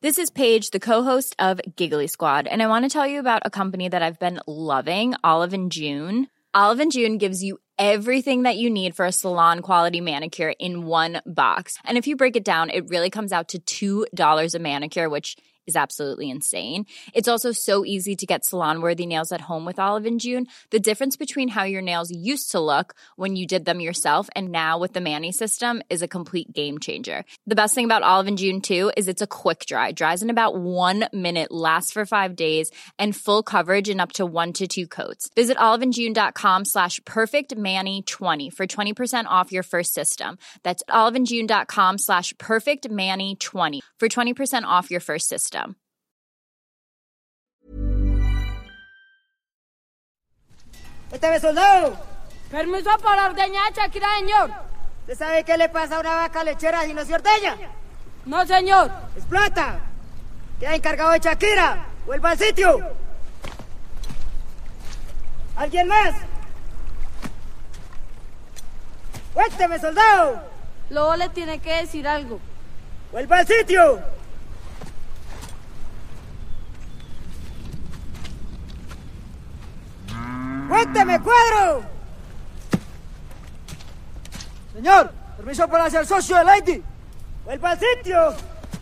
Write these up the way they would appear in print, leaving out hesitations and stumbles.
This is Paige, the co-host of Giggly Squad, and I want to tell you about a company that I've been loving, Olive & June. Olive & June gives you everything that you need for a salon-quality manicure in one box. And if you break it down, it really comes out to $2 a manicure, which is absolutely insane. It's also so easy to get salon-worthy nails at home with Olive & June. The difference between how your nails used to look when you did them yourself and now with the Mani system is a complete game changer. The best thing about Olive & June, too, is it's a quick dry. Dries in about 1 minute, lasts for 5 days, and full coverage in up to 1 to 2 coats. Visit oliveandjune.com/perfectmani20 for 20% off your first system. That's oliveandjune.com/perfectmani20 for 20% off your first system. ¡Este soldado! Permiso para ordeñar a Shakira, señor. ¿Usted sabe qué le pasa a una vaca lechera si no se ordeña? No, señor. ¡Explota! Queda encargado de Shakira. ¡Vuelva al sitio! ¿Alguien más? ¡Cuénteme, soldado! Luego le tiene que decir algo. ¡Vuelva al sitio! ¡Cuénteme, cuadro! Señor, permiso para ser socio de Lady. ¡Vuelva al sitio!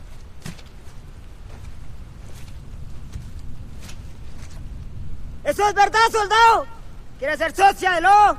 ¿Eso es verdad, soldado? ¿Quiere ser socia de Lo?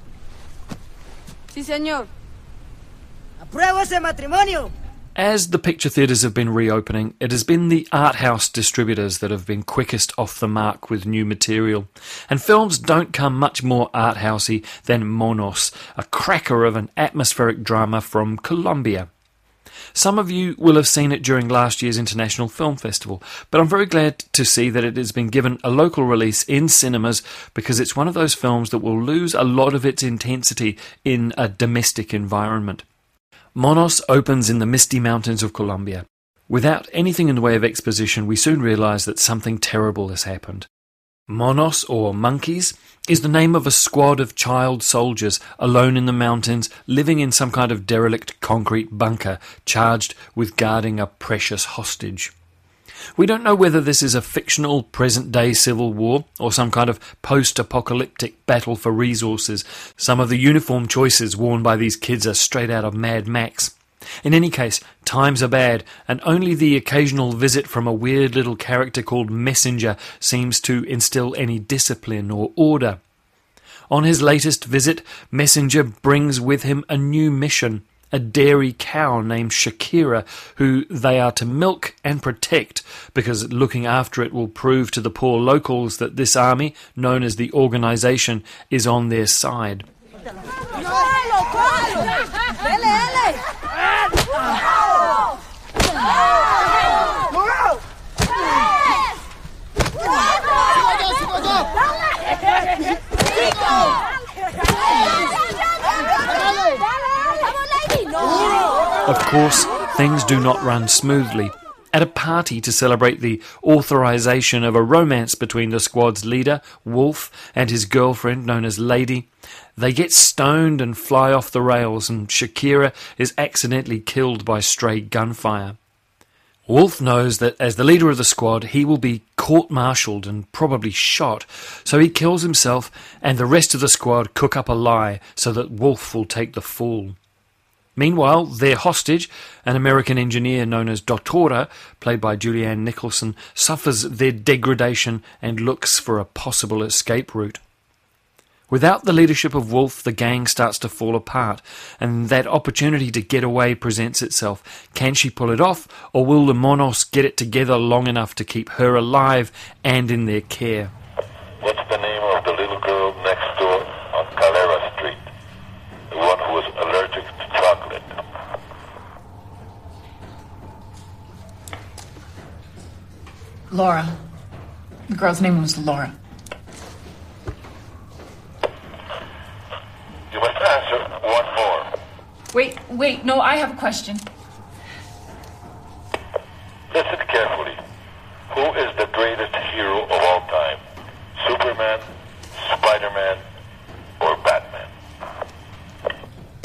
Sí, señor. ¡Apruebo ese matrimonio! As the picture theatres have been reopening, it has been the art house distributors that have been quickest off the mark with new material. And films don't come much more art housey than Monos, a cracker of an atmospheric drama from Colombia. Some of you will have seen it during last year's International Film Festival, but I'm very glad to see that it has been given a local release in cinemas because it's one of those films that will lose a lot of its intensity in a domestic environment. Monos opens in the misty mountains of Colombia. Without anything in the way of exposition, we soon realise that something terrible has happened. Monos, or monkeys, is the name of a squad of child soldiers alone in the mountains, living in some kind of derelict concrete bunker, charged with guarding a precious hostage. We don't know whether this is a fictional present-day civil war or some kind of post-apocalyptic battle for resources. Some of the uniform choices worn by these kids are straight out of Mad Max. In any case, times are bad, and only the occasional visit from a weird little character called Messenger seems to instill any discipline or order. On his latest visit, Messenger brings with him a new mission, a dairy cow named Shakira, who they are to milk and protect, because looking after it will prove to the poor locals that this army, known as the Organisation, is on their side. Of course, things do not run smoothly. At a party to celebrate the authorization of a romance between the squad's leader, Wolf, and his girlfriend, known as Lady, they get stoned and fly off the rails, and Shakira is accidentally killed by stray gunfire. Wolf knows that as the leader of the squad, he will be court-martialed and probably shot, so he kills himself, and the rest of the squad cook up a lie so that Wolf will take the fall. Meanwhile, their hostage, an American engineer known as Doctora, played by Julianne Nicholson, suffers their degradation and looks for a possible escape route. Without the leadership of Wolf, the gang starts to fall apart, and that opportunity to get away presents itself. Can she pull it off, or will the Monos get it together long enough to keep her alive and in their care? What's the name of the little girl next door on Calera Street? The one who was allergic to chocolate. Laura. The girl's name was Laura. You must answer one more. Wait, no, I have a question. Listen carefully. Who is the greatest hero of all time? Superman, Spider-Man, or Batman?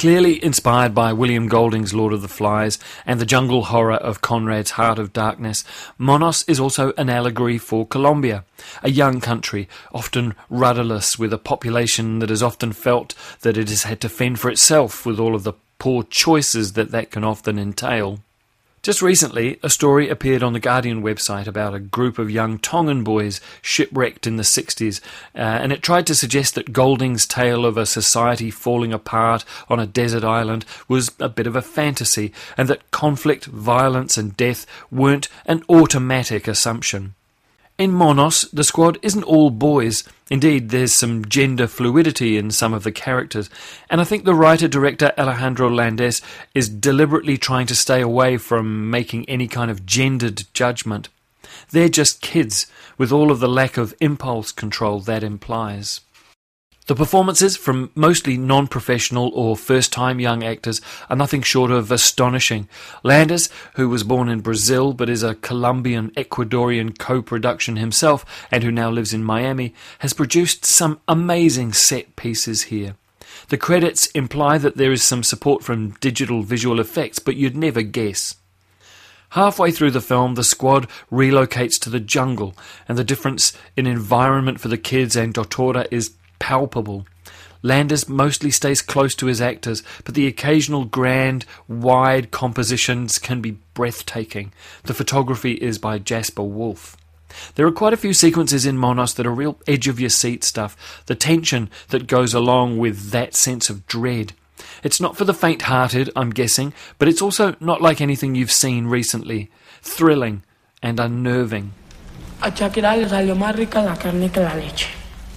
Clearly inspired by William Golding's Lord of the Flies and the jungle horror of Conrad's Heart of Darkness, Monos is also an allegory for Colombia, a young country, often rudderless, with a population that has often felt that it has had to fend for itself with all of the poor choices that can often entail. Just recently, a story appeared on the Guardian website about a group of young Tongan boys shipwrecked in the 60s, and it tried to suggest that Golding's tale of a society falling apart on a desert island was a bit of a fantasy, and that conflict, violence and death weren't an automatic assumption. In Monos, the squad isn't all boys. Indeed, there's some gender fluidity in some of the characters, and I think the writer-director Alejandro Landes is deliberately trying to stay away from making any kind of gendered judgment. They're just kids, with all of the lack of impulse control that implies. The performances from mostly non-professional or first-time young actors are nothing short of astonishing. Landes, who was born in Brazil but is a Colombian-Ecuadorian co-production himself and who now lives in Miami, has produced some amazing set pieces here. The credits imply that there is some support from digital visual effects, but you'd never guess. Halfway through the film, the squad relocates to the jungle, and the difference in environment for the kids and Doutora is palpable. Landes mostly stays close to his actors, but the occasional grand, wide compositions can be breathtaking. The photography is by Jasper Wolf. There are quite a few sequences in Monos that are real edge-of-your-seat stuff, the tension that goes along with that sense of dread. It's not for the faint-hearted, I'm guessing, but it's also not like anything you've seen recently. Thrilling and unnerving. A Shakira le salió más rica la carne que la leche.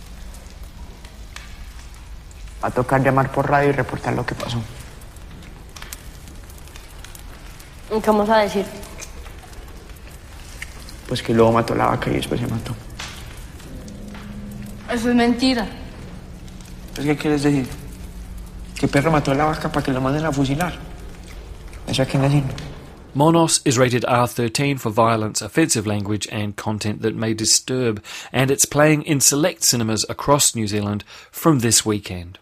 Va a tocar llamar por radio y reportar lo que pasó. ¿Y qué vamos a decir? Pues que luego mató la vaca y después se mató. Eso es mentira. ¿Pues qué quieres decir? Que perro mató a la vaca para que lo manden a fusilar. ¿Eso hay que decir? Monos is rated R13 for violence, offensive language and content that may disturb, and it's playing in select cinemas across New Zealand from this weekend.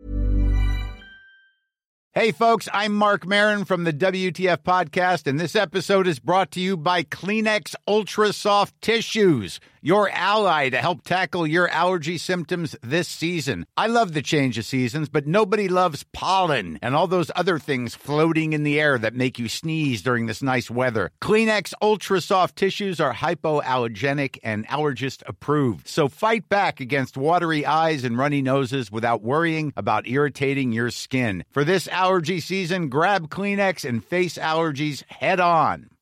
Hey folks, I'm Mark Maron from the WTF Podcast, and this episode is brought to you by Kleenex Ultra Soft Tissues, your ally to help tackle your allergy symptoms this season. I love the change of seasons, but nobody loves pollen and all those other things floating in the air that make you sneeze during this nice weather. Kleenex Ultra Soft Tissues are hypoallergenic and allergist approved, so fight back against watery eyes and runny noses without worrying about irritating your skin. For this allergy season, grab Kleenex and face allergies head on.